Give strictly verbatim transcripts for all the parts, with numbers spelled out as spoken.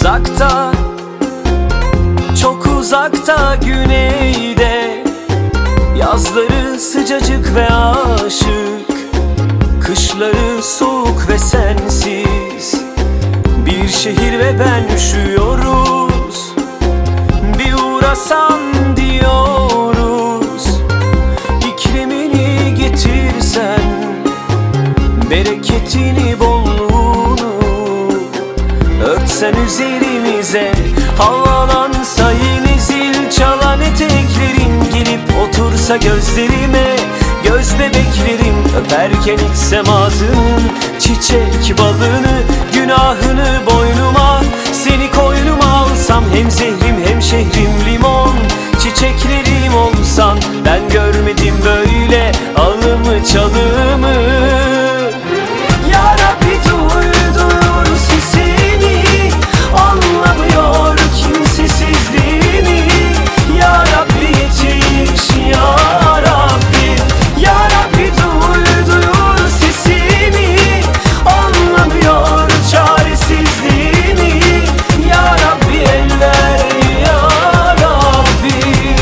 Uzakta, çok uzakta güneyde, yazları sıcacık ve aşık, kışları soğuk ve sensiz. Bir şehir ve ben üşüyoruz, bir uğrasan diyoruz. İklimini getirsen, bereketini bolluğunu örtsen üzerimize. Havalansa yeni zil çalan eteklerin, gelip otursa gözlerime. Göz bebeklerim öperken içsem ağzının çiçek balını, günahını boynuma. Seni koynuma alsam, hem zehrim hem şehrim limon. Çiçeklerim olsan, ben görmedim böyle alımı çalımı. Ya Rabbi duydur sesini, anlamıyor kimsesizliğini. Ya Rabbi yetiş ya Rabbi, ya Rabbi duydur sesini, anlamıyor çaresizliğini. Ya Rabbi el ver ya Rabbi.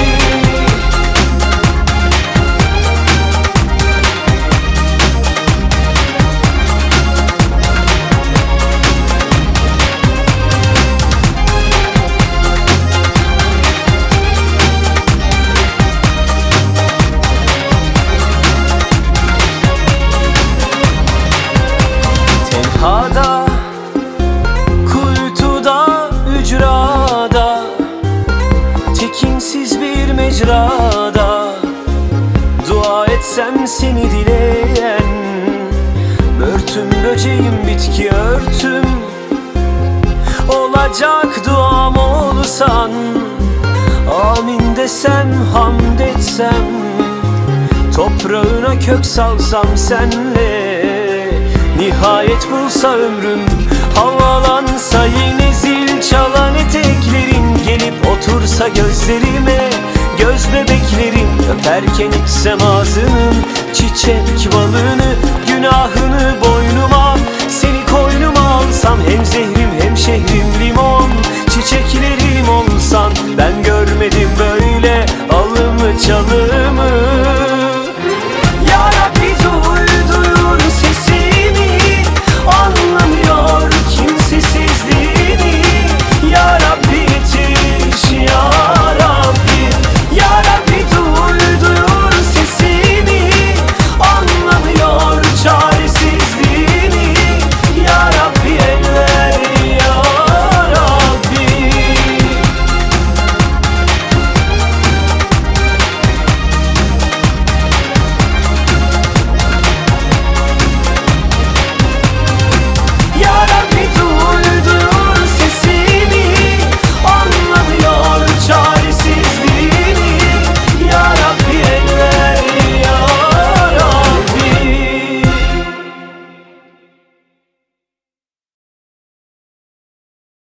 Tenhada, kuytuda, ücrada, tekinsiz bir mecrada, dua etsem seni dileyen. Börtüm böceğim bitki örtüm, olacak duam olsan. Amin desem, hamd etsem, toprağına kök salsam senle. Nihayet bulsa ömrüm, havalansa yine zil çalan eteklerin, gelip otursa gözlerime. Göz bebeklerim öperken içsem ağzının çiçek balını, günahını boynuma. Seni koynuma alsam, hem zehrim hem şehrim limon. Çiçeklerim olsan, ben görmedim böyle alımı çalımı.